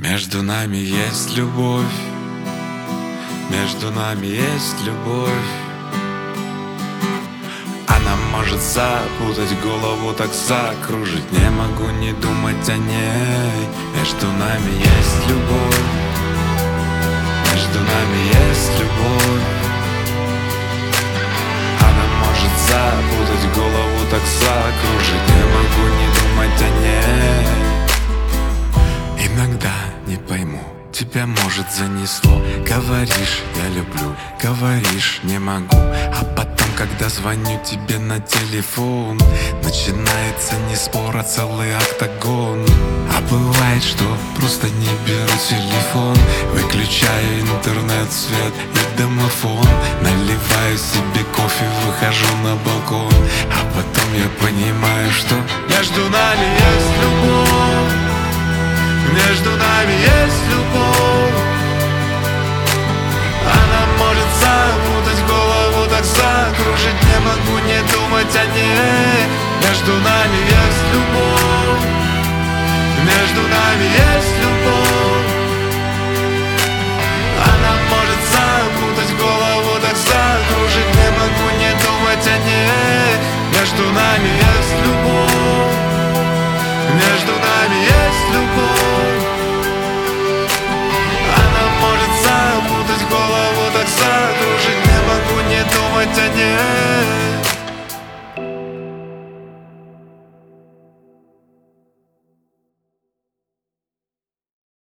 Между нами есть любовь, между нами есть любовь. Она может запутать голову, так закружить. Не могу не думать о ней. Между нами есть любовь, между нами есть любовь. Она может запутать голову, так закружить. Не могу не думать о ней. Иногда не пойму, тебя может занесло. Говоришь, я люблю, говоришь, не могу. А потом, когда звоню тебе на телефон, начинается не спор, а целый октагон. А бывает, что просто не беру телефон, выключаю интернет, свет и домофон, наливаю себе кофе, выхожу на балкон. А потом я понимаю, что между нами есть любовь, между нами есть любовь. Она может запутать голову, так закружить. Не могу не думать о ней. Между нами есть любовь, между нами есть любовь.